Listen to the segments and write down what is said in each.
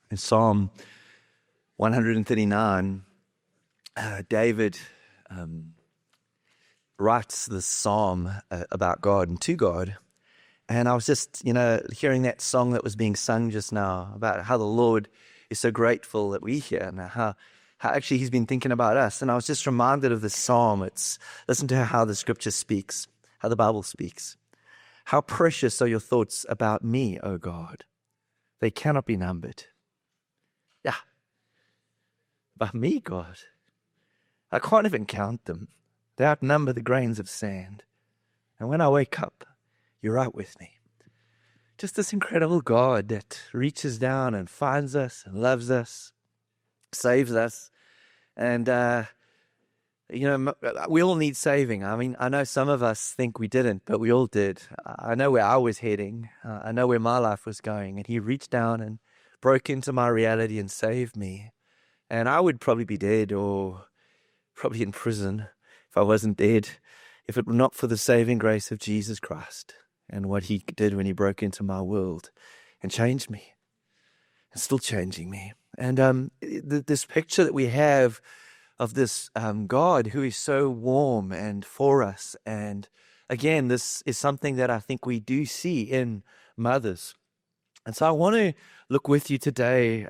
In Psalm 139, David writes this psalm about God and to God. And I was just, hearing that song that was being sung just now about how the Lord is so grateful that we're here and how actually he's been thinking about us. And I was just reminded of this psalm. Listen to how the scripture speaks, how the Bible speaks. How precious are your thoughts about me, O God. They cannot be numbered. Yeah. About me, God. I can't even count them. They outnumber the grains of sand. And when I wake up, you're right with me. Just this incredible God that reaches down and finds us and loves us, saves us. And, we all need saving. I mean, I know some of us think we didn't, but we all did. I know where I was heading. I know where my life was going. And he reached down and broke into my reality and saved me. And I would probably be dead or probably in prison if I wasn't dead, if it were not for the saving grace of Jesus Christ and what he did when he broke into my world and changed me and still changing me. And this picture that we have of this God who is so warm and for us. And again, this is something that I think we do see in mothers. And so I want to look with you today.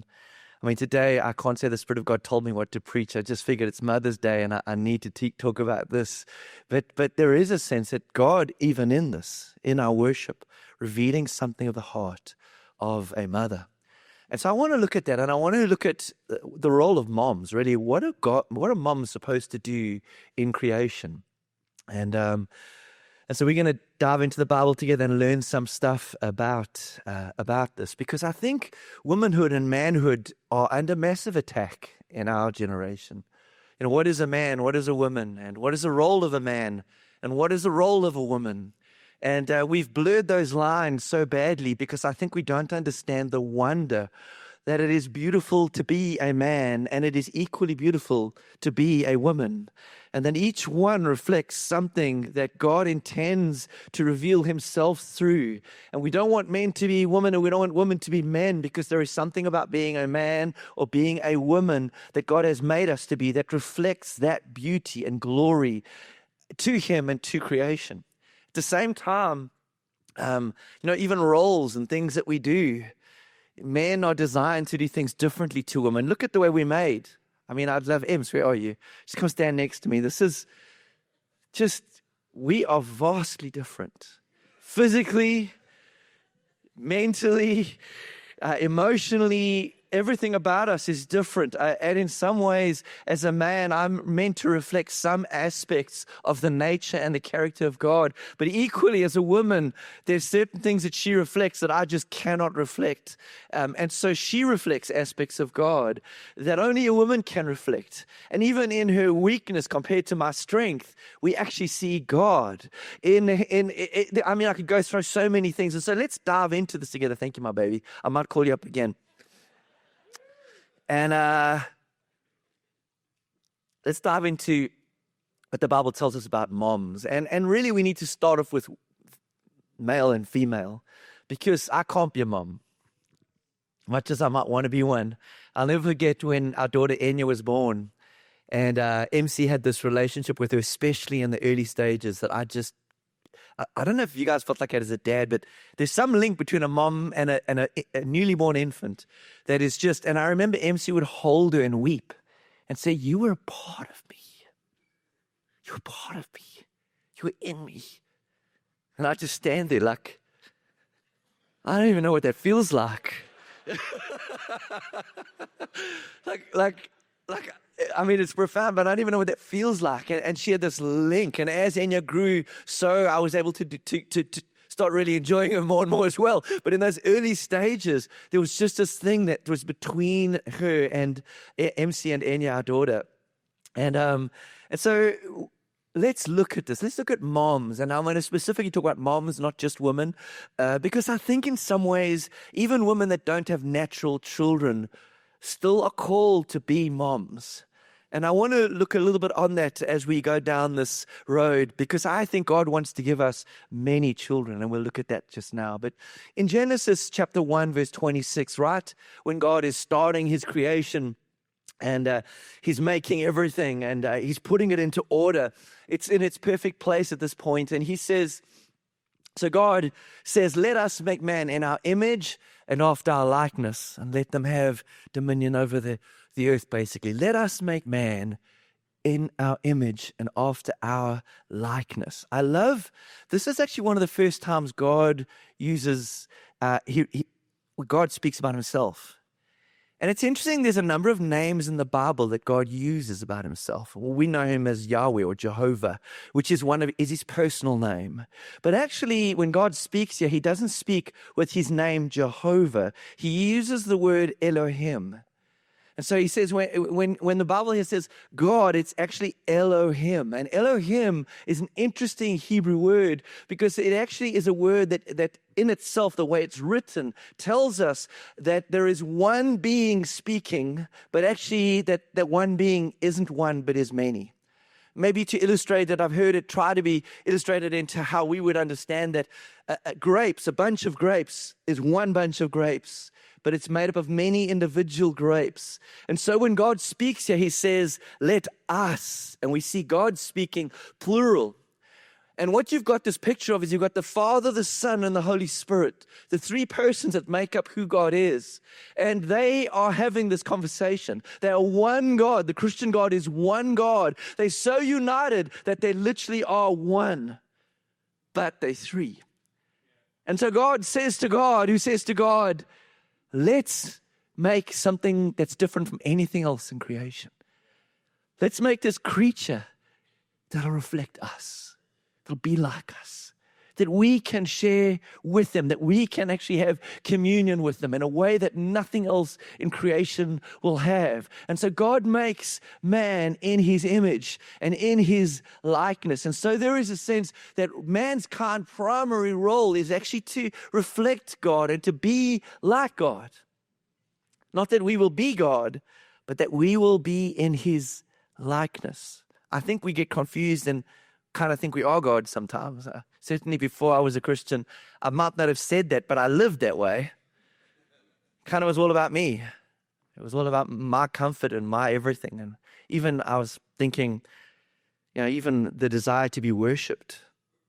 Today I can't say the Spirit of God told me what to preach. I just figured it's Mother's Day and I need to talk about this. But there is a sense that God, even in this, in our worship, revealing something of the heart of a mother. And so I want to look at that, and I want to look at the role of moms, really. What are moms supposed to do in creation? And so we're going to dive into the Bible together and learn some stuff about this, because I think womanhood and manhood are under massive attack in our generation. What is a man? What is a woman? And what is the role of a man? And what is the role of a woman? And we've blurred those lines so badly because I think we don't understand the wonder that it is beautiful to be a man and it is equally beautiful to be a woman. And then each one reflects something that God intends to reveal himself through. And we don't want men to be women, and we don't want women to be men, because there is something about being a man or being a woman that God has made us to be that reflects that beauty and glory to him and to creation. At the same time, even roles and things that we do, men are designed to do things differently to women. Look at the way we're made. I mean, I'd love Ems. Where are you? Just come stand next to me. This is we are vastly different. Physically, mentally, emotionally, everything about us is different. And in some ways, as a man, I'm meant to reflect some aspects of the nature and the character of God. But equally, as a woman, there's certain things that she reflects that I just cannot reflect. And so she reflects aspects of God that only a woman can reflect. And even in her weakness compared to my strength, we actually see God. I could go through so many things. And so let's dive into this together. Thank you, my baby. I might call you up again. And let's dive into what the Bible tells us about moms. And really, we need to start off with male and female, because I can't be a mom, much as I might want to be one. I'll never forget when our daughter Enya was born, and MC had this relationship with her, especially in the early stages, that I don't know if you guys felt like that as a dad, but there's some link between a mom and a newly born infant that is just, and I remember MC would hold her and weep and say, "You were a part of me. You were part of me. You were in me." And I just stand there like, I don't even know what that feels like. It's profound, but I don't even know what that feels like. And she had this link. And as Enya grew, so I was able to start really enjoying her more and more as well. But in those early stages, there was just this thing that was between her and MC and Enya, our daughter. And so let's look at this. Let's look at moms. And I'm going to specifically talk about moms, not just women, because I think in some ways, even women that don't have natural children still are called to be moms. And I want to look a little bit on that as we go down this road, because I think God wants to give us many children, and we'll look at that just now. But in Genesis chapter 1, verse 26, right, when God is starting his creation and he's making everything and he's putting it into order, it's in its perfect place at this point. And he says, so God says, let us make man in our image and after our likeness, and let them have dominion over the earth, basically. Let us make man in our image and after our likeness. I love, this is actually one of the first times God uses, God speaks about himself. And it's interesting, there's a number of names in the Bible that God uses about himself. Well, we know him as Yahweh or Jehovah, which is his personal name. But actually, when God speaks here, he doesn't speak with his name Jehovah. He uses the word Elohim. And so he says, when the Bible here says God, it's actually Elohim. And Elohim is an interesting Hebrew word because it actually is a word that in itself, the way it's written, tells us that there is one being speaking, but actually that one being isn't one, but is many. Maybe to illustrate that, I've heard it try to be illustrated into how we would understand that grapes, a bunch of grapes, is one bunch of grapes, but it's made up of many individual grapes. And so when God speaks here, he says, let us. And we see God speaking plural. And what you've got this picture of is you've got the Father, the Son, and the Holy Spirit, the three persons that make up who God is. And they are having this conversation. They are one God. The Christian God is one God. They're so united that they literally are one, but they're three. And so God says to God, who says to God, let's make something that's different from anything else in creation. Let's make this creature that'll reflect us. It'll be like us. That we can share with them, that we can actually have communion with them in a way that nothing else in creation will have. And so God makes man in his image and in his likeness. And so there is a sense that man's primary role is actually to reflect God and to be like God. Not that we will be God, but that we will be in his likeness. I think we get confused and kind of think we are God sometimes. Certainly before I was a Christian, I might not have said that, but I lived that way. Kind of was all about me. It was all about my comfort and my everything. And even I was thinking, even the desire to be worshipped,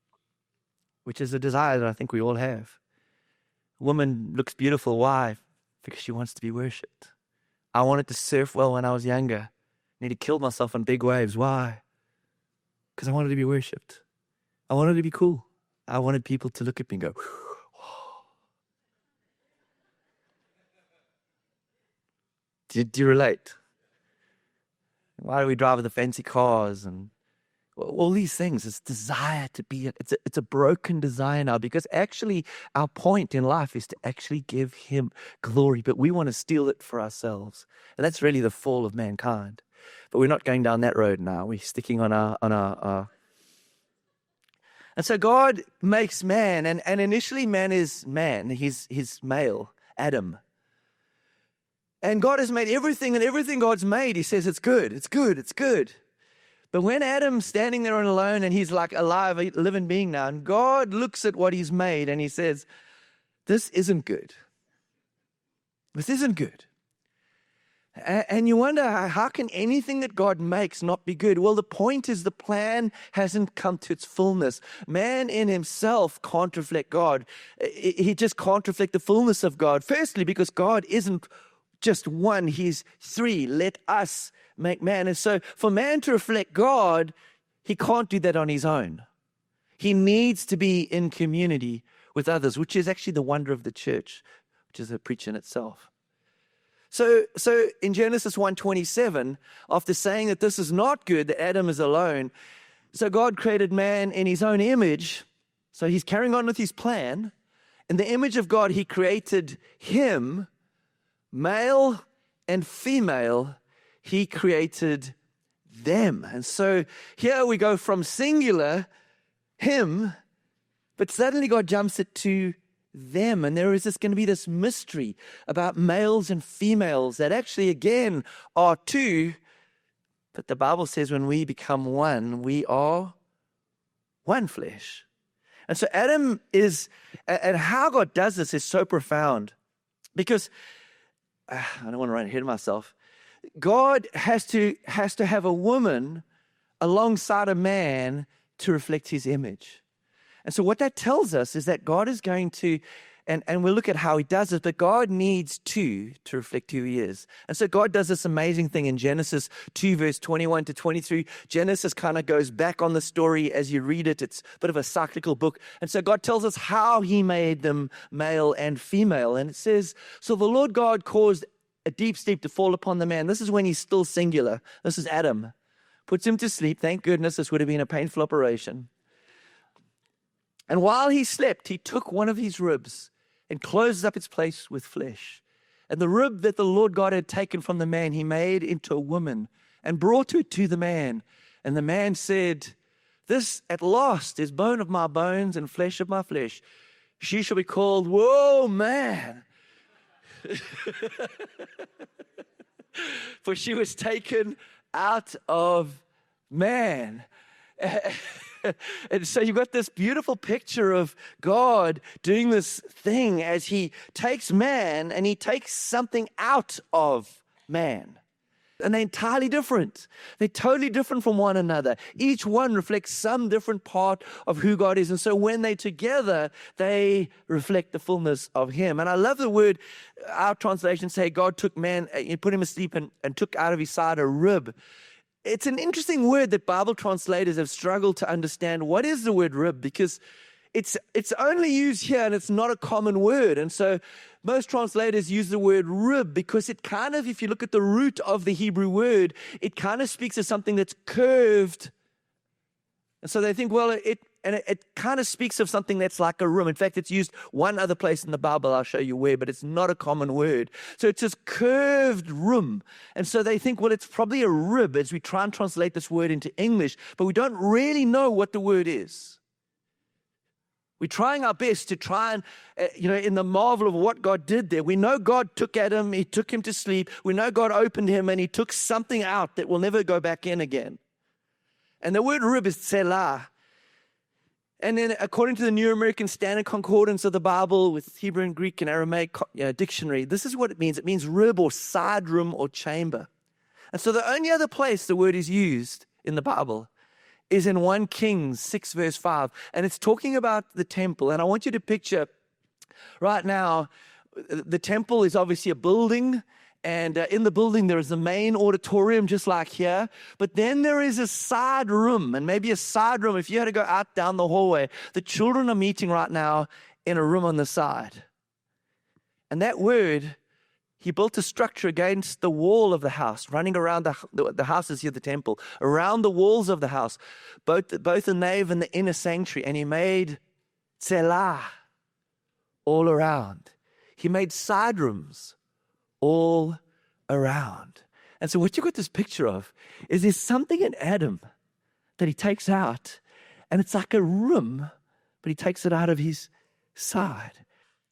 which is a desire that I think we all have. A woman looks beautiful. Why? Because she wants to be worshipped. I wanted to surf well when I was younger. Nearly killed myself on big waves. Why? Because I wanted to be worshipped. I wanted to be cool. I wanted people to look at me and go, whoa. Do you relate? Why do we drive the fancy cars and all these things? This desire to be, it's a broken desire now, because actually our point in life is to actually give him glory, but we want to steal it for ourselves. And that's really the fall of mankind. But we're not going down that road now. We're sticking on our. And so God makes man, and initially man is man. He's male, Adam. And God has made everything, and everything God's made, he says it's good, it's good, it's good. But when Adam's standing there alone, and he's like alive, a living being now, and God looks at what he's made, and he says, this isn't good. This isn't good. And you wonder, how can anything that God makes not be good? Well, the point is the plan hasn't come to its fullness. Man in himself can't reflect God. He just can't reflect the fullness of God. Firstly, because God isn't just one, he's three. Let us make man. And so for man to reflect God, he can't do that on his own. He needs to be in community with others, which is actually the wonder of the church, which is a preach in itself. So in Genesis 1:27, after saying that this is not good, that Adam is alone, so God created man in his own image. So he's carrying on with his plan. In the image of God, he created him, male and female, he created them. And so here we go from singular, him, but suddenly God jumps it to them. And there is going to be this mystery about males and females that actually, again, are two, But the Bible says when we become one, we are one flesh. And so Adam is, and how God does this is so profound, because I don't want to run ahead of myself. God has to have a woman alongside a man to reflect his image. And so what that tells us is that God is going to, and we'll look at how he does it, but God needs two to reflect who he is. And so God does this amazing thing in Genesis 2, verse 21 to 23. Genesis kind of goes back on the story as you read it. It's a bit of a cyclical book. And so God tells us how he made them male and female. And it says, so the Lord God caused a deep sleep to fall upon the man. This is when he's still singular. This is Adam. Puts him to sleep. Thank goodness, this would have been a painful operation. And while he slept, he took one of his ribs and closed up its place with flesh. And the rib that the Lord God had taken from the man, he made into a woman and brought her to the man. And the man said, this at last is bone of my bones and flesh of my flesh. She shall be called, whoa, man. For she was taken out of man. And so you've got this beautiful picture of God doing this thing as he takes man and he takes something out of man. And they're entirely different. They're totally different from one another. Each one reflects some different part of who God is. And so when they're together, they reflect the fullness of him. And I love the word, our translations say God took man, he put him asleep and took out of his side a rib. It's an interesting word that Bible translators have struggled to understand. What is the word rib? Because it's only used here and it's not a common word. And so most translators use the word rib because it kind of, if you look at the root of the Hebrew word, it kind of speaks of something that's curved. And so they think, well, it kind of speaks of something that's like a room. In fact, it's used one other place in the Bible. I'll show you where, but it's not a common word. So it's this curved room. And so they think, well, it's probably a rib as we try and translate this word into English, but we don't really know what the word is. We're trying our best to try and, in the marvel of what God did there. We know God took Adam, he took him to sleep. We know God opened him and he took something out that will never go back in again. And the word rib is tselah. And then according to the New American Standard Concordance of the Bible with Hebrew and Greek and Aramaic dictionary, this is what it means. It means rib or side room or chamber. And so the only other place the word is used in the Bible is in 1 Kings 6 verse 5. And it's talking about the temple. And I want you to picture right now, the temple is obviously a building. And in the building, there is the main auditorium, just like here. But then there is a side room, and maybe a side room. If you had to go out down the hallway, the children are meeting right now in a room on the side. And that word, he built a structure against the wall of the house, running around the house is here, the temple, around the walls of the house, both the nave and the inner sanctuary. And he made tselah all around. He made side rooms all around. And so what you got this picture of is there's something in Adam that he takes out, and it's like a room, but he takes it out of his side.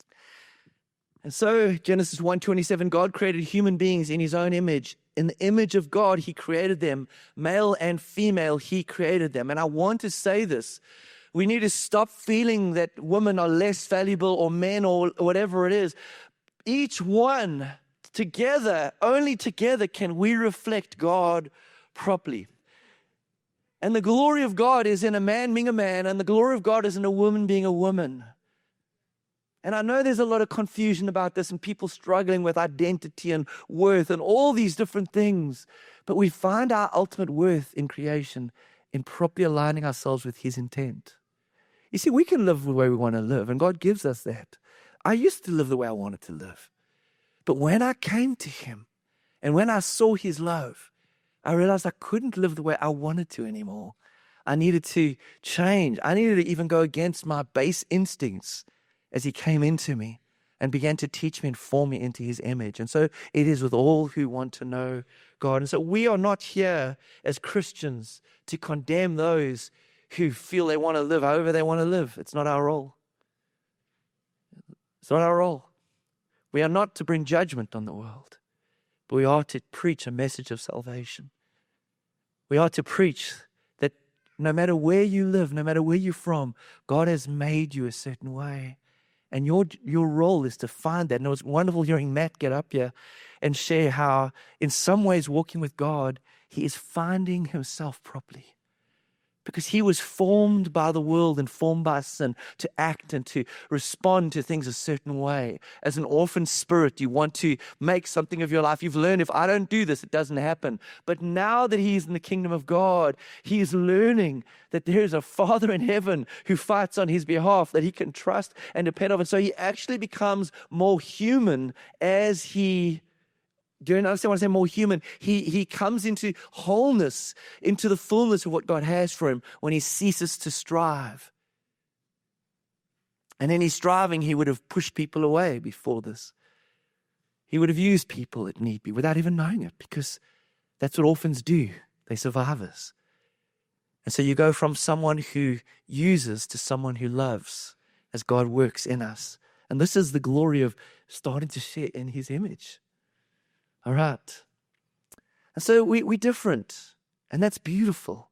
And so Genesis 1:27, God created human beings in his own image. In the image of God, he created them. Male and female, he created them. And I want to say this. We need to stop feeling that women are less valuable or men or whatever it is. Each one together, only together can we reflect God properly. And the glory of God is in a man being a man, and the glory of God is in a woman being a woman. And I know there's a lot of confusion about this and people struggling with identity and worth and all these different things. But we find our ultimate worth in creation in properly aligning ourselves with his intent. You see, we can live the way we want to live, and God gives us that. I used to live the way I wanted to live. But when I came to him and when I saw his love, I realized I couldn't live the way I wanted to anymore. I needed to change. I needed to even go against my base instincts as he came into me and began to teach me and form me into his image. And so it is with all who want to know God. And so we are not here as Christians to condemn those who feel they want to live however they want to live. It's not our role. It's not our role. We are not to bring judgment on the world, but we are to preach a message of salvation. We are to preach that no matter where you live, no matter where you're from, God has made you a certain way. And your role is to find that. And it was wonderful hearing Matt get up here and share how, in some ways, walking with God, he is finding himself properly. Because he was formed by the world and formed by sin to act and to respond to things a certain way. As an orphan spirit, you want to make something of your life. You've learned, if I don't do this, it doesn't happen. But now that he's in the kingdom of God, he is learning that there is a Father in heaven who fights on his behalf, that he can trust and depend on. And so he actually becomes more human as he... Do you understand what I say? More human. He comes into wholeness, into the fullness of what God has for him when he ceases to strive. And in his striving, he would have pushed people away before this. He would have used people at need be without even knowing it, because that's what orphans do. They survive us. And so you go from someone who uses to someone who loves as God works in us. And this is the glory of starting to share in his image. All right. And so we're different, and that's beautiful.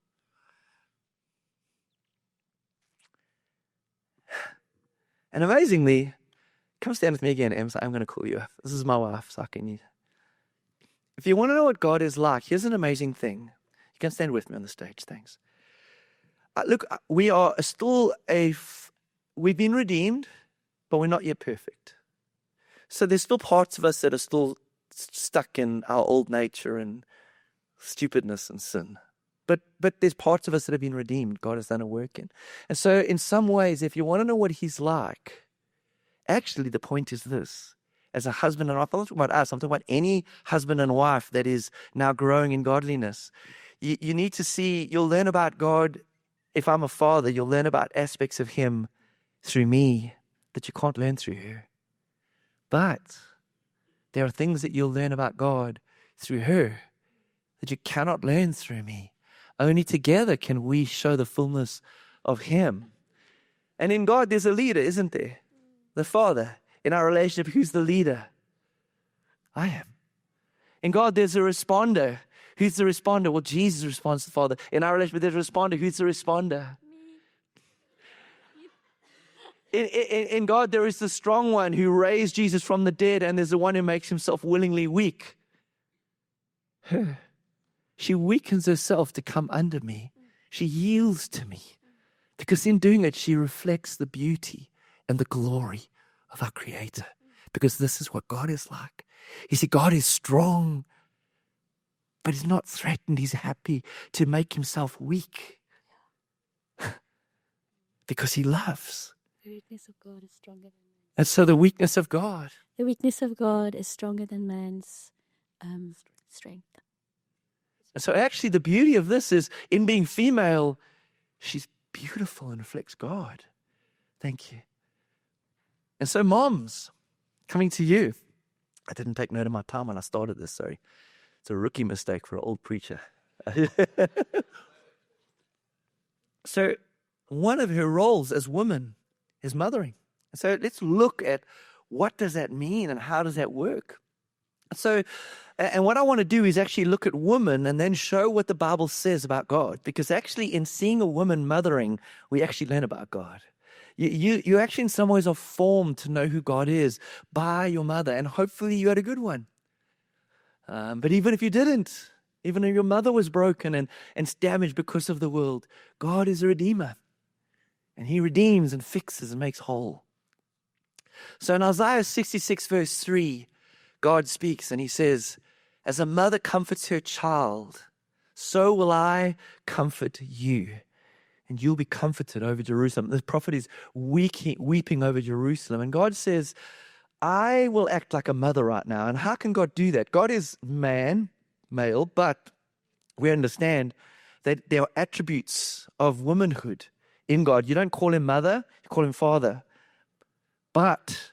And amazingly, come stand with me again, Em. I'm going to call you up. This is my wife, so I can... If you want to know what God is like, here's an amazing thing. You can stand with me on the stage, thanks. Look, we are still we've been redeemed, but we're not yet perfect. So there's still parts of us that are still stuck in our old nature and stupidness and sin. But there's parts of us that have been redeemed. God has done a work in. And so in some ways, if you want to know what he's like, actually the point is this. As a husband and wife, I'm not talking about us, I'm talking about any husband and wife that is now growing in godliness. You need to see, you'll learn about God. If I'm a father, you'll learn about aspects of him through me that you can't learn through her. But there are things that you'll learn about God through her that you cannot learn through me. Only together can we show the fullness of him. And in God, there's a leader, isn't there? The Father. In our relationship, who's the leader? I am. In God, there's a responder. Who's the responder? Well, Jesus responds to the Father. In our relationship, there's a responder. Who's the responder? In God, there is the strong one who raised Jesus from the dead, and there's the one who makes himself willingly weak. Her. She weakens herself to come under me. She yields to me. Because in doing it, she reflects the beauty and the glory of our Creator. Because this is what God is like. You see, God is strong, but he's not threatened. He's happy to make himself weak. Because he loves. The weakness of God is stronger than man's. And so the weakness of God. The weakness of God is stronger than man's strength. And so actually the beauty of this is, in being female, she's beautiful and reflects God. Thank you. And so moms, coming to you. I didn't take note of my time when I started this, sorry. It's a rookie mistake for an old preacher. So one of her roles as woman is mothering. So let's look at what does that mean and how does that work? So, and what I want to do is actually look at women and then show what the Bible says about God. Because actually in seeing a woman mothering, we actually learn about God. You actually in some ways are formed to know who God is by your mother. And hopefully you had a good one. But even if you didn't, even if your mother was broken and damaged because of the world, God is a redeemer. And he redeems and fixes and makes whole. So in Isaiah 66 verse 3, God speaks and he says, as a mother comforts her child, so will I comfort you. And you'll be comforted over Jerusalem. The prophet is weeping over Jerusalem. And God says, I will act like a mother right now. And how can God do that? God is male, but we understand that there are attributes of womanhood in God. You don't call him mother, you call him father. But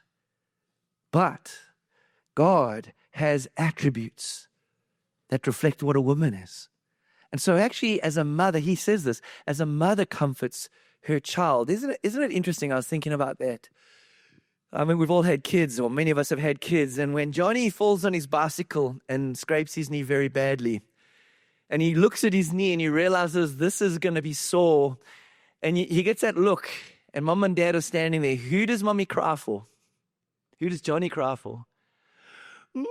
God has attributes that reflect what a woman is. And so actually as a mother, he says this, as a mother comforts her child. Isn't it interesting? I was thinking about that. I mean, we've all had kids, or many of us have had kids. And when Johnny falls on his bicycle and scrapes his knee very badly, And he looks at his knee and he realizes this is going to be sore. And he gets that look, and mom and dad are standing there. Who does mommy cry for? Who does Johnny cry for? Mommy!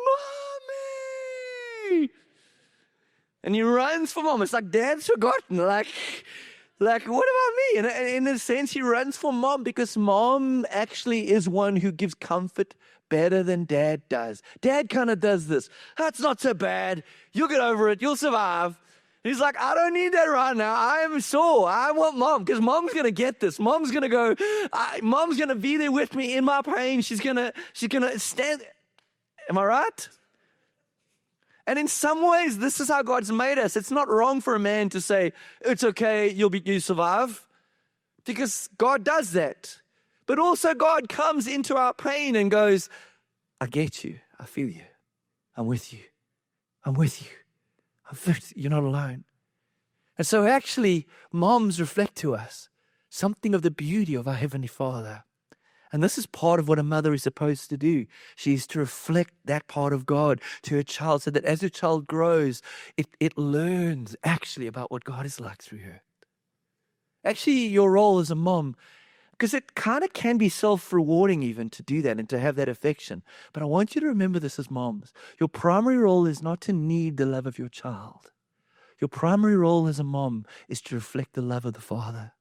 And he runs for mom. It's like dad's forgotten. Like what about me? And in a sense, he runs for mom because mom actually is one who gives comfort better than dad does. Dad kind of does this. That's not so bad. You'll get over it. You'll survive. He's like, I don't need that right now. I am sore. I want mom because mom's going to get this. Mom's going to go. Mom's going to be there with me in my pain. She's going to stand. Am I right? And in some ways, this is how God's made us. It's not wrong for a man to say, it's okay, you survive. Because God does that. But also God comes into our pain and goes, I get you. I feel you. I'm with you. I'm with you. You're not alone. And so actually, moms reflect to us something of the beauty of our Heavenly Father. And this is part of what a mother is supposed to do. She is to reflect that part of God to her child so that as her child grows, it learns actually about what God is like through her. Actually, your role as a mom, because it kind of can be self-rewarding even to do that and to have that affection. But I want you to remember this as moms. Your primary role is not to need the love of your child. Your primary role as a mom is to reflect the love of the Father.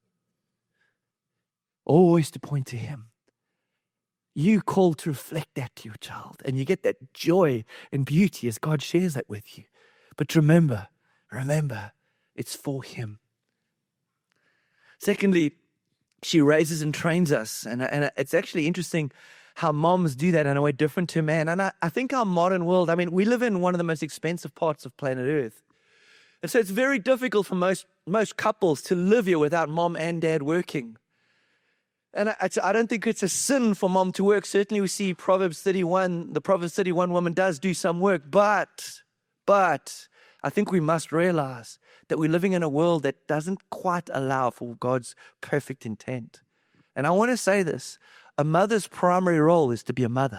Always to point to Him. You called to reflect that to your child, and you get that joy and beauty as God shares that with you. But remember, it's for Him. Secondly, she raises and trains us. And it's actually interesting how moms do that in a way different to man. And I think our modern world, we live in one of the most expensive parts of planet Earth. And so it's very difficult for most couples to live here without mom and dad working. And I don't think it's a sin for mom to work. Certainly we see Proverbs 31, the Proverbs 31 woman does do some work. But I think we must realize that we're living in a world that doesn't quite allow for God's perfect intent. And I want to say this, a mother's primary role is to be a mother.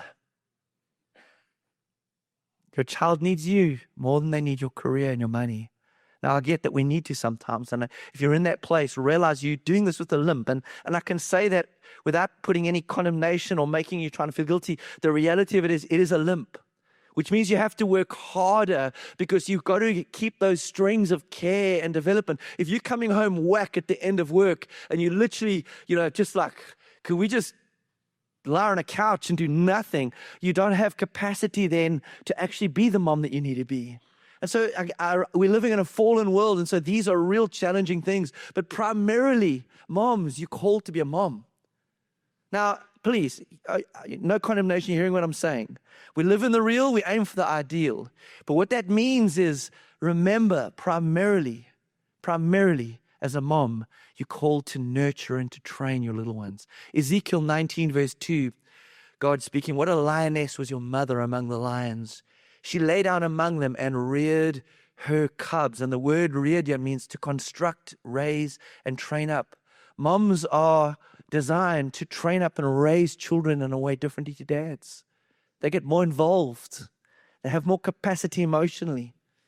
Your child needs you more than they need your career and your money. Now, I get that we need to sometimes, and if you're in that place, realize you're doing this with a limp, and I can say that without putting any condemnation or making you trying to feel guilty. The reality of it is a limp, which means you have to work harder because you've got to keep those strings of care and development. If you're coming home whack at the end of work and you literally, just like, could we just lie on a couch and do nothing? You don't have capacity then to actually be the mom that you need to be. And so we're living in a fallen world, and so these are real challenging things. But primarily, moms, you're called to be a mom. Now, please, no condemnation, you're hearing what I'm saying. We live in the real, we aim for the ideal. But what that means is, remember, primarily, as a mom, you're called to nurture and to train your little ones. Ezekiel 19 verse 2, God speaking, what a lioness was your mother among the lions. She lay down among them and reared her cubs. And the word reared here means to construct, raise, and train up. Moms are designed to train up and raise children in a way different to dads. They get more involved. They have more capacity emotionally.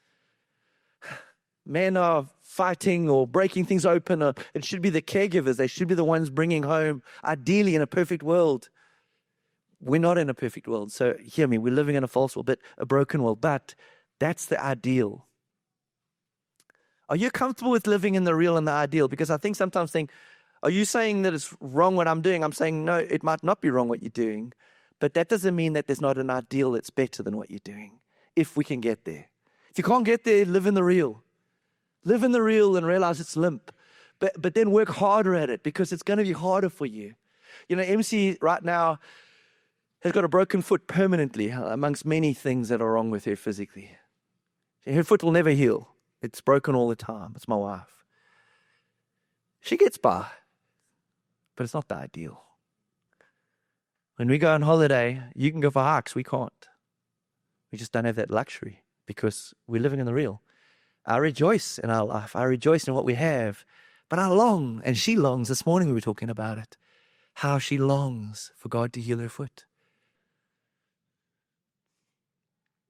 Men are fighting or breaking things open. It should be the caregivers. They should be the ones bringing home, ideally in a perfect world. We're not in a perfect world. So hear me, we're living in a false world, but a broken world. But that's the ideal. Are you comfortable with living in the real and the ideal? Because I think sometimes are you saying that it's wrong what I'm doing? I'm saying, no, it might not be wrong what you're doing. But that doesn't mean that there's not an ideal that's better than what you're doing, if we can get there. If you can't get there, live in the real. Live in the real and realize it's limp. But then work harder at it, because it's going to be harder for you. MC right now has got a broken foot permanently amongst many things that are wrong with her physically. Her foot will never heal. It's broken all the time. It's my wife. She gets by, but it's not the ideal. When we go on holiday, you can go for hikes. We can't. We just don't have that luxury because we're living in the real. I rejoice in our life. I rejoice in what we have. But I long, and she longs. This morning we were talking about it, how she longs for God to heal her foot.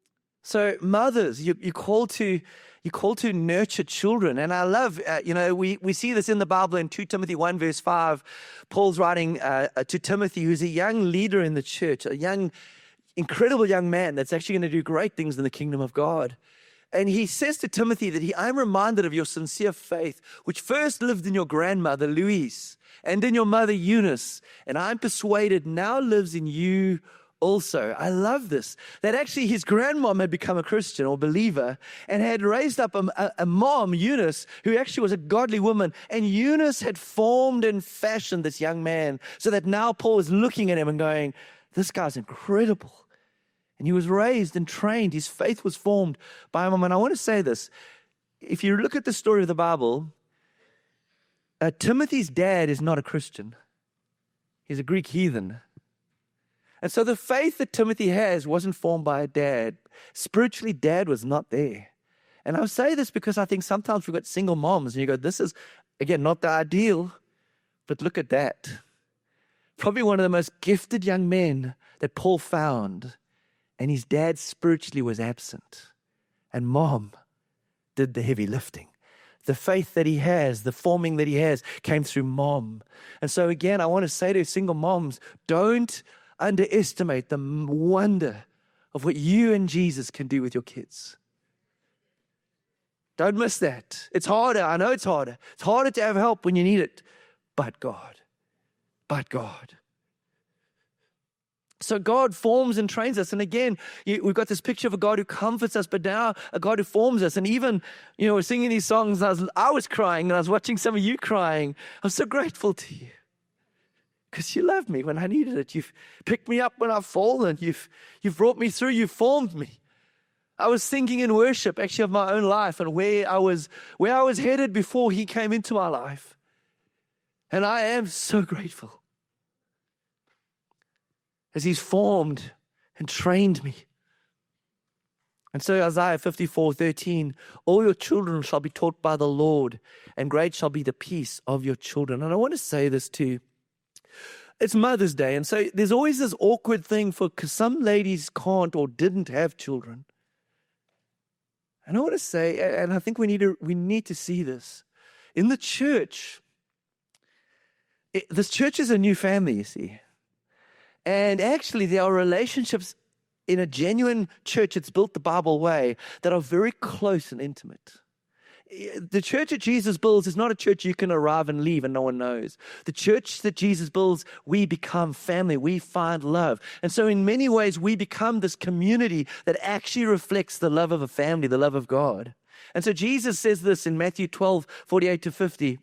So mothers, you're called to nurture children. And I love, we see this in the Bible in 2 Timothy 1 verse 5. Paul's writing to Timothy, who's a young leader in the church, a young, incredible young man that's actually going to do great things in the kingdom of God. And he says to Timothy that I'm reminded of your sincere faith, which first lived in your grandmother, Louise, and in your mother, Eunice, and I'm persuaded now lives in you also. I love this, that actually his grandmom had become a Christian or believer and had raised up a mom, Eunice, who actually was a godly woman. And Eunice had formed and fashioned this young man so that now Paul was looking at him and going, this guy's incredible. And he was raised and trained. His faith was formed by him. And I want to say this. If you look at the story of the Bible, Timothy's dad is not a Christian. He's a Greek heathen. And so the faith that Timothy has wasn't formed by a dad. Spiritually, dad was not there. And I'll say this because I think sometimes we've got single moms and you go, this is, again, not the ideal, but look at that. Probably one of the most gifted young men that Paul found. And his dad spiritually was absent. And mom did the heavy lifting. The faith that he has, the forming that he has, came through mom. And so again, I want to say to single moms, don't underestimate the wonder of what you and Jesus can do with your kids. Don't miss that. It's harder. I know it's harder. It's harder to have help when you need it. But God. So God forms and trains us. And again, we've got this picture of a God who comforts us, but now a God who forms us. And even, we're singing these songs. I was crying and I was watching some of you crying. I'm so grateful to you because you love me when I needed it. You've picked me up when I've fallen. You've brought me through. You've formed me. I was thinking in worship actually of my own life and where I was headed before he came into my life. And I am so grateful as he's formed and trained me. And so Isaiah 54:13, all your children shall be taught by the Lord, and great shall be the peace of your children. And I want to say this too. It's Mother's Day, and so there's always this awkward thing because some ladies can't or didn't have children. And I want to say, and I think we need to see this. In the church, this church is a new family, you see. And actually, there are relationships in a genuine church that's built the Bible way that are very close and intimate. The church that Jesus builds is not a church you can arrive and leave and no one knows. The church that Jesus builds, we become family. We find love. And so in many ways, we become this community that actually reflects the love of a family, the love of God. And so Jesus says this in Matthew 12:48-50.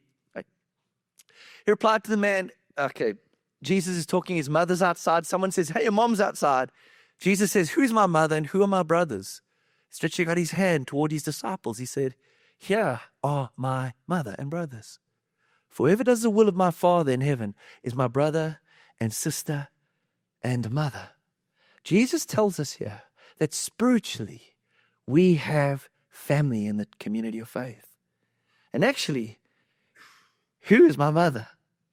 He replied to the man, okay, Jesus is talking, his mother's outside. Someone says, hey, your mom's outside. Jesus says, who's my mother and who are my brothers? Stretching out his hand toward his disciples, he said, here are my mother and brothers. For whoever does the will of my Father in heaven is my brother and sister and mother. Jesus tells us here that spiritually we have family in the community of faith. And actually, who is my mother?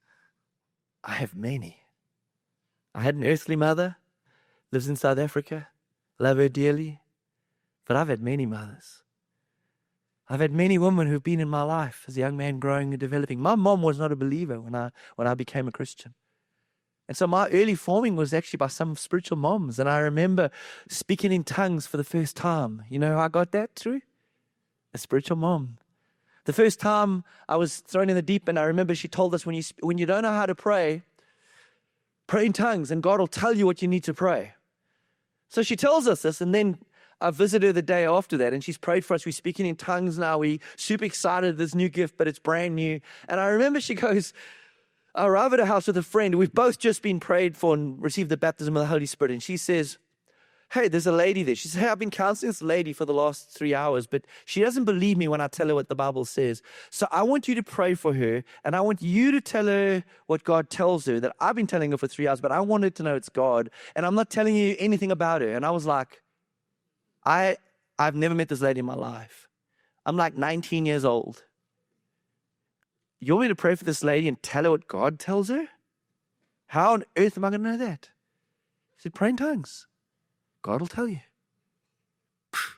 I have many. I had an earthly mother, lives in South Africa, love her dearly, but I've had many mothers. I've had many women who've been in my life as a young man growing and developing. My mom was not a believer when I became a Christian. And so my early forming was actually by some spiritual moms. And I remember speaking in tongues for the first time. You know how I got that through? A spiritual mom. The first time I was thrown in the deep end, I remember she told us when you don't know how to pray, pray in tongues and God will tell you what you need to pray. So she tells us this, and then I visited her the day after that, and she's prayed for us. We're speaking in tongues now. We're super excited, this new gift, but it's brand new. And I remember she goes, I arrive at a house with a friend. We've both just been prayed for and received the baptism of the Holy Spirit. And she says, hey, there's a lady there. She says, hey, I've been counseling this lady for the last 3 hours, but she doesn't believe me when I tell her what the Bible says. So I want you to pray for her, and I want you to tell her what God tells her that I've been telling her for 3 hours, but I want her to know it's God, and I'm not telling you anything about her. And I was like, I've never met this lady in my life. I'm like 19 years old. You want me to pray for this lady and tell her what God tells her? How on earth am I going to know that? He said, pray in tongues. God will tell you.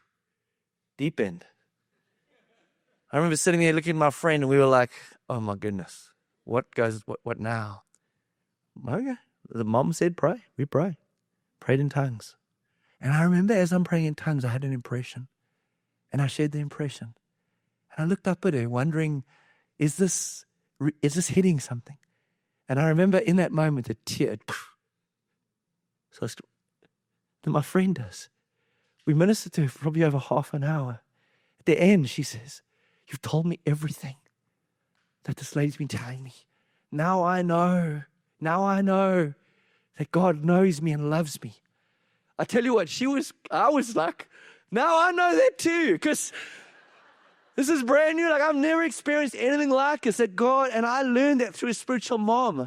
deep end. I remember sitting there looking at my friend and we were like, oh my goodness, what now? Okay. The mom said pray. We pray. Prayed in tongues. And I remember as I'm praying in tongues, I had an impression. And I shared the impression. And I looked up at her wondering, is this hitting something? And I remember in that moment a tear. So my friend does. We ministered to her for probably over half an hour. At the end, she says, you've told me everything that this lady's been telling me. Now I know that God knows me and loves me. I tell you what, I was like, now I know that too, because this is brand new. Like, I've never experienced anything like this. That God, and I learned that through a spiritual mom.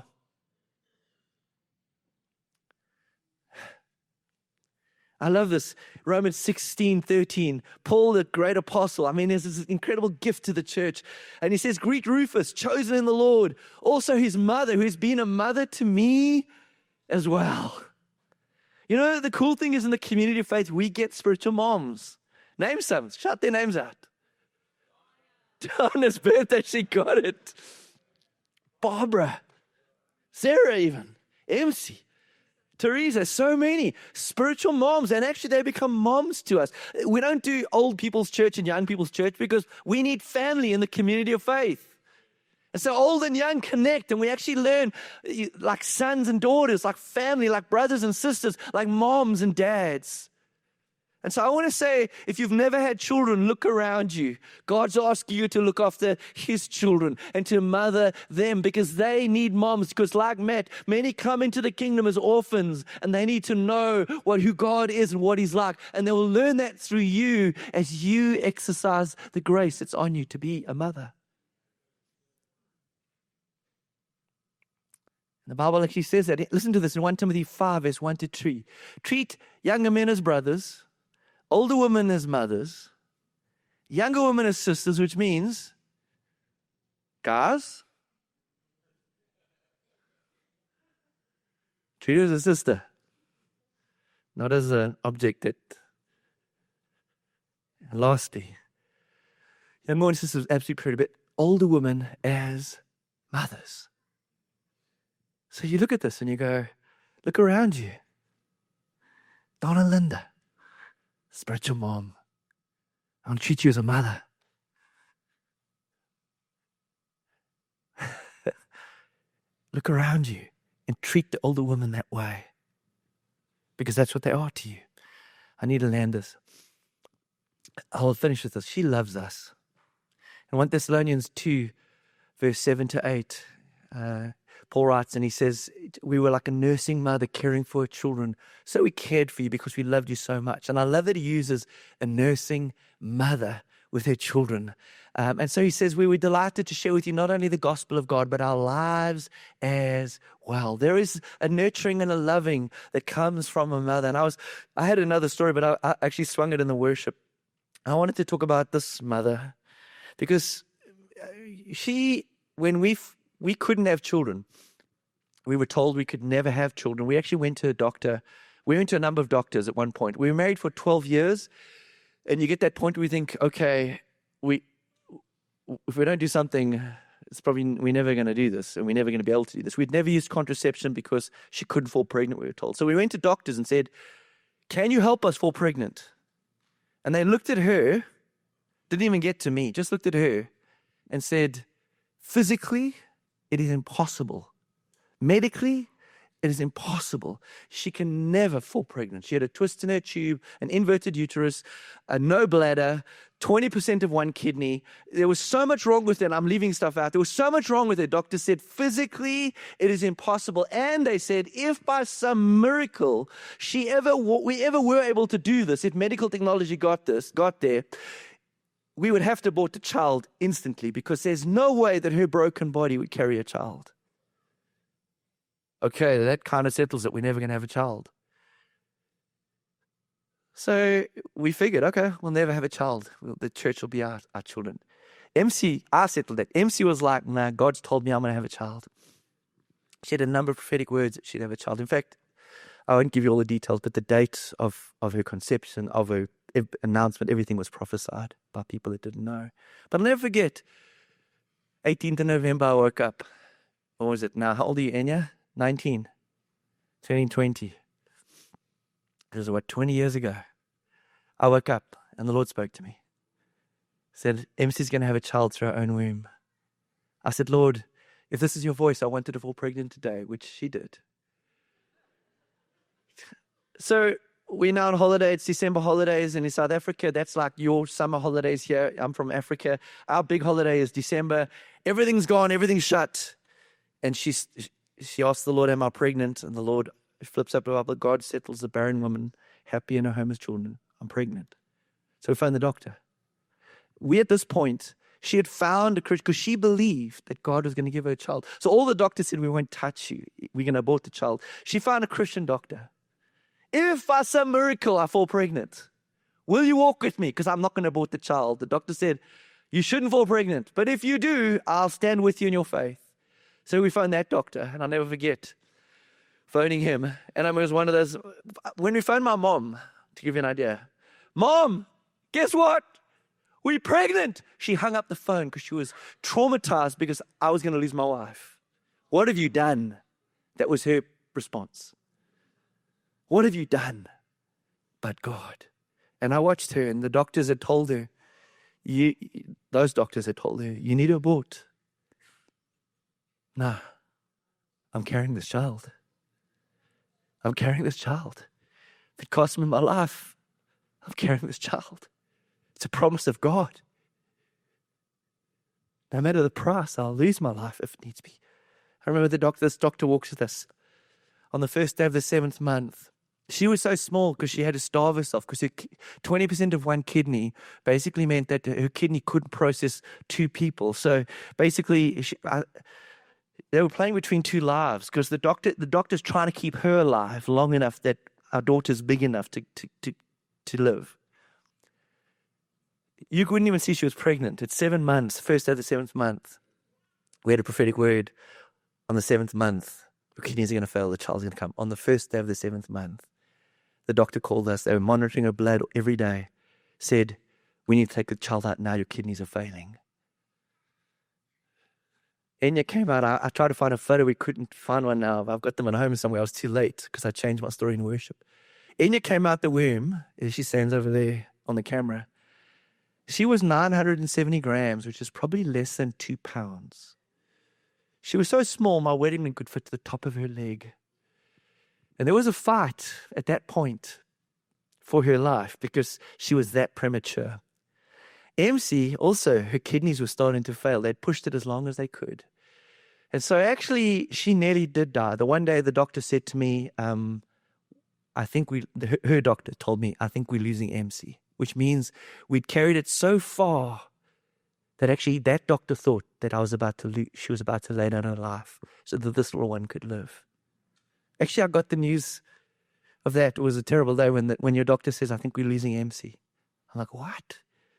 I love this. Romans 16:13. Paul, the great apostle. I mean, there's this incredible gift to the church. And he says, greet Rufus, chosen in the Lord. Also his mother, who has been a mother to me as well. You know, the cool thing is in the community of faith, we get spiritual moms. Name some. Shout their names out. Donna's birthday, she got it. Barbara. Sarah even. MC. Teresa, so many spiritual moms, and actually they become moms to us. We don't do old people's church and young people's church because we need family in the community of faith. And so old and young connect, and we actually learn like sons and daughters, like family, like brothers and sisters, like moms and dads. And so I want to say, if you've never had children, look around you. God's asking you to look after his children and to mother them because they need moms. Because like Matt, many come into the kingdom as orphans and they need to know who God is and what he's like. And they will learn that through you as you exercise the grace that's on you to be a mother. The Bible actually says that. Listen to this in 1 Timothy 5, verse 1 to 3. Treat younger men as brothers, older women as mothers, younger women as sisters, which means, guys, treat her as a sister, not as an object that, and lastly, young women and sisters, absolutely pretty, but older women as mothers. So you look at this and you go, look around you. Donna Linda, spiritual mom. I want to treat you as a mother. Look around you and treat the older women that way. Because that's what they are to you. I need to land this. I'll finish with this. She loves us. In 1 Thessalonians 2, verse 7 to 8, Paul writes and he says, we were like a nursing mother caring for her children. So we cared for you because we loved you so much. And I love that he uses a nursing mother with her children. And so he says, we were delighted to share with you not only the gospel of God, but our lives as well. There is a nurturing and a loving that comes from a mother. And I had another story, but I actually swung it in the worship. I wanted to talk about this mother because when we couldn't have children. We were told we could never have children. We actually went to a doctor. We went to a number of doctors at one point. We were married for 12 years. And you get that point where we think, okay, if we don't do something, it's probably we're never going to do this. And we're never going to be able to do this. We'd never used contraception because she couldn't fall pregnant, we were told. So we went to doctors and said, can you help us fall pregnant? And they looked at her, didn't even get to me, just looked at her and said, physically, it is impossible. Medically, it is impossible. She can never fall pregnant. She had a twist in her tube, an inverted uterus, no bladder, 20% of one kidney. There was so much wrong with it. I'm leaving stuff out. There was so much wrong with it. Doctor said, physically, it is impossible. And they said, if by some miracle we ever were able to do this, if medical technology got there, we would have to abort the child instantly because there's no way that her broken body would carry a child. Okay, that kind of settles it. We're never going to have a child. So we figured, okay, we'll never have a child. The church will be our children. I settled that. MC was like, nah, God's told me I'm going to have a child. She had a number of prophetic words that she'd have a child. In fact, I won't give you all the details, but the date of her conception, of her announcement, everything was prophesied by people that didn't know. But I'll never forget, 18th of November, I woke up. What was it now? How old are you, Enya? 19. Turning 20. It was, 20 years ago. I woke up and the Lord spoke to me. Said, MC's going to have a child through her own womb. I said, Lord, if this is your voice, I wanted to fall pregnant today, which she did. So we're now on holiday. It's December holidays, and in South Africa, that's like your summer holidays here. I'm from Africa. Our big holiday is December. Everything's gone. Everything's shut. And she asked the Lord, am I pregnant? And the Lord flips up the Bible. God settles the barren woman, happy in her home as children. I'm pregnant. So we phoned the doctor. We, at this point, she had found a Christian because she believed that God was going to give her a child. So all the doctors said, we won't touch you. We're going to abort the child. She found a Christian doctor. If by some miracle I fall pregnant, will you walk with me? Because I'm not going to abort the child. The doctor said, you shouldn't fall pregnant. But if you do, I'll stand with you in your faith. So we phoned that doctor, and I'll never forget phoning him. And it was one of those, when we phoned my mom, to give you an idea, Mom, guess what? We're pregnant. She hung up the phone because she was traumatized because I was going to lose my wife. What have you done? That was her response. What have you done? But God. And I watched her, and the doctors had told her, those doctors had told her, you need to abort. No, I'm carrying this child. I'm carrying this child. If it costs me my life, I'm carrying this child. It's a promise of God. No matter the price, I'll lose my life if it needs be. I remember this doctor walks with us on the first day of the 7th month. She was so small because she had to starve herself because 20% of one kidney basically meant that her kidney couldn't process 2 people. So basically, they were playing between 2 lives because the doctor's trying to keep her alive long enough that our daughter's big enough to live. You couldn't even see she was pregnant. It's 7 months, first day of the 7th month. We had a prophetic word on the 7th month. The kidneys are going to fail, the child's going to come. On the first day of the 7th month, the doctor called us. They were monitoring her blood every day. Said, we need to take the child out now, your kidneys are failing. Enya came out. I tried to find a photo. We couldn't find one now. I've got them at home somewhere. I was too late because I changed my story in worship. Enya came out the womb. She stands over there on the camera. She was 970 grams, which is probably less than 2 pounds. She was so small, my wedding ring could fit to the top of her leg. And there was a fight at that point for her life because she was that premature. MC, also, her kidneys were starting to fail. They'd pushed it as long as they could. And so actually, she nearly did die. The one day the doctor said to me, her doctor told me, I think we're losing MC, which means we'd carried it so far that actually that doctor thought that she was about to lay down her life so that this little one could live. Actually, I got the news of that. It was a terrible day when your doctor says, I think we're losing MC. I'm like, what?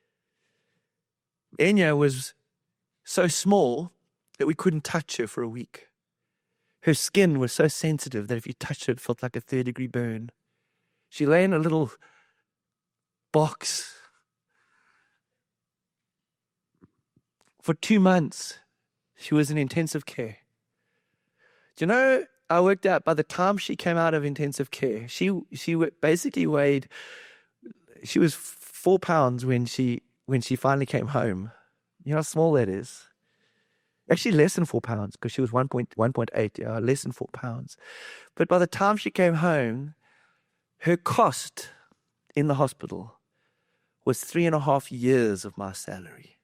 Enya was so small that we couldn't touch her for a week. Her skin was so sensitive that if you touched her, it felt like a 3rd-degree burn. She lay in a little box for 2 months. She was in intensive care. Do you know, I worked out by the time she came out of intensive care, she basically weighed, she was 4 pounds when she finally came home. You know how small that is? Actually less than 4 pounds because she was 1.8, less than 4 pounds. But by the time she came home, her cost in the hospital was 3.5 years of my salary.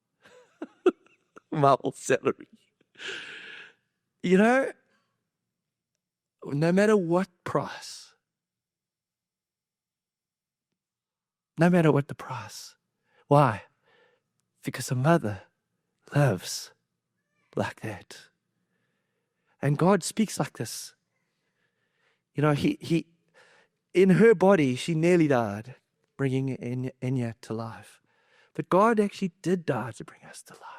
My whole salary. You know, no matter what price, no matter what the price. Why? Because a mother loves like that. And God speaks like this. You know, he in her body, she nearly died, bringing Enya to life. But God actually did die to bring us to life.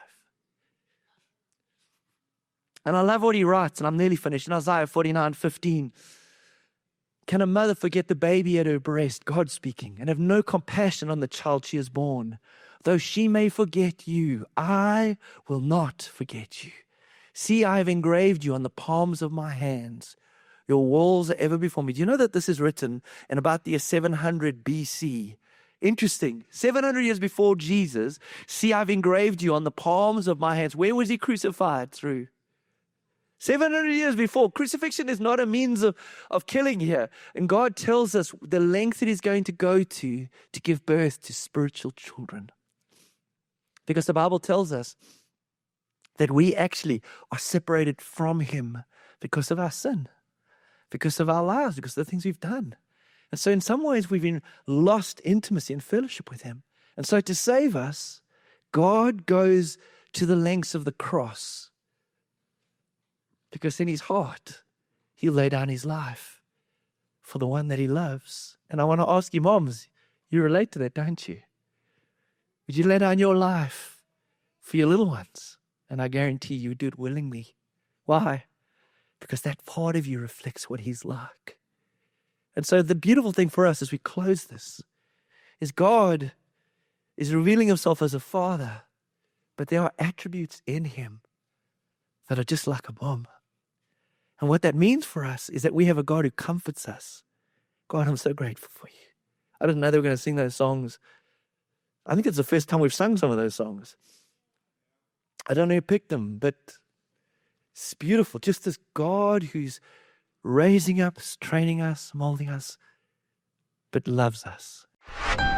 And I love what he writes, and I'm nearly finished. In Isaiah 49:15, Can a mother forget the baby at her breast, God speaking, and have no compassion on the child she has born? Though she may forget you, I will not forget you. See, I have engraved you on the palms of my hands. Your walls are ever before me. Do you know that this is written in about the year 700 BC? Interesting. 700 years before Jesus. See, I've engraved you on the palms of my hands. Where was he crucified through? 700 years before. Crucifixion is not a means of killing here. And God tells us the length it is going to go to give birth to spiritual children. Because the Bible tells us that we actually are separated from him because of our sin, because of our lives, because of the things we've done. And so in some ways we've been lost intimacy and fellowship with him. And so to save us, God goes to the lengths of the cross, because in his heart, he'll lay down his life for the one that he loves. And I want to ask you, moms, you relate to that, don't you? Would you lay down your life for your little ones? And I guarantee you would do it willingly. Why? Because that part of you reflects what he's like. And so the beautiful thing for us as we close this is God is revealing himself as a father, but there are attributes in him that are just like a mom. And what that means for us is that we have a God who comforts us. God, I'm so grateful for you. I didn't know they were going to sing those songs. I think it's the first time we've sung some of those songs. I don't know who picked them, but it's beautiful. Just this God who's raising us, training us, molding us, but loves us.